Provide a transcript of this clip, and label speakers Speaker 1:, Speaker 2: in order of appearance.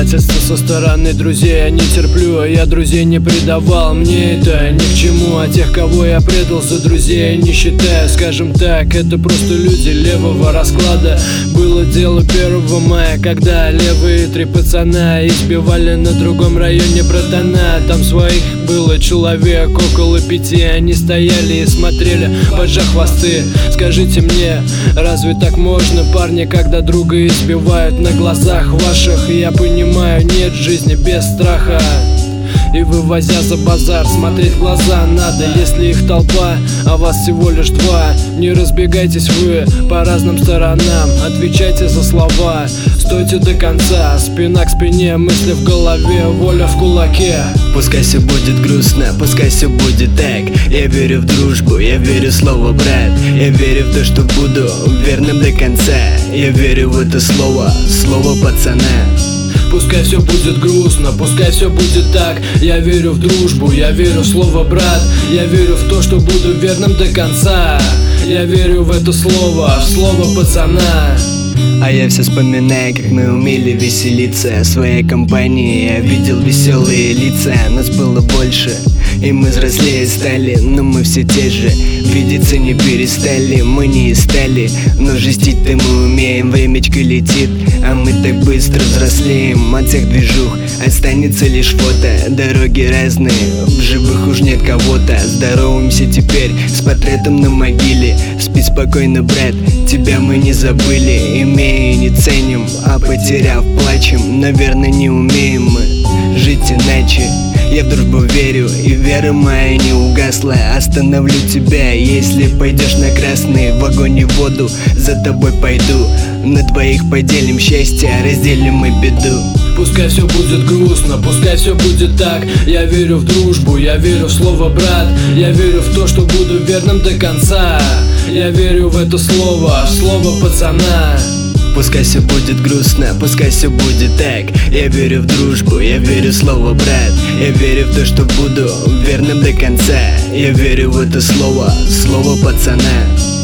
Speaker 1: предательство со стороны друзей я не терплю, а я друзей не предавал. Мне это ни к чему, а тех, кого я предал, за друзей я не считаю. Скажем так, это просто люди левого расклада. Было дело 1 мая, когда левые 3 пацана избивали на другом районе братана. Там своих было человек около 5, они стояли и смотрели, поджав хвосты. Скажите мне, разве так можно, парни, когда друга избивают на глазах ваших? Я понимаю, нет жизни без страха. И вывозя за базар, смотреть в глаза надо, если их толпа, а вас всего лишь 2. Не разбегайтесь вы по разным сторонам, отвечайте за слова, стойте до конца. Спина к спине, мысли в голове, воля в кулаке.
Speaker 2: Пускай все будет грустно, пускай все будет так. Я верю в дружбу, я верю в слово брат. Я верю в то, что буду верным до конца. Я верю в это слово, слово пацана.
Speaker 1: Пускай все будет грустно, пускай все будет так. Я верю в дружбу, я верю в слово брат. Я верю в то, что буду верным до конца. Я верю в это слово, в слово пацана.
Speaker 2: А я все вспоминаю, как мы умели веселиться в своей компании. Я видел веселые лица, нас было больше, и мы взрослее стали, но мы все те же. Видеться не перестали, мы не стали, но жестить-то мы умеем. Времечко летит, а мы так быстро взрослеем. От всех движух останется лишь фото. Дороги разные, в живых уж нет кого-то. Здороваемся теперь с портретом на могиле. Спи спокойно, брат, тебя мы не забыли. Имея не ценим, а потеряв плачем. Наверное, не умеем мы жить иначе. Я в дружбу верю, и вера моя не угасла. Остановлю тебя, если пойдешь на красный. В огонь и воду за тобой пойду. На двоих поделим счастье, разделим мы беду.
Speaker 1: Пускай все будет грустно, пускай все будет так. Я верю в дружбу, я верю в слово брат. Я верю в то, что буду верным до конца. Я верю в это слово, в слово пацана.
Speaker 2: Пускай все будет грустно, пускай все будет так. Я верю в дружбу, я верю в слово брат. Я верю в то, что буду верным до конца. Я верю в это слово, слово пацана.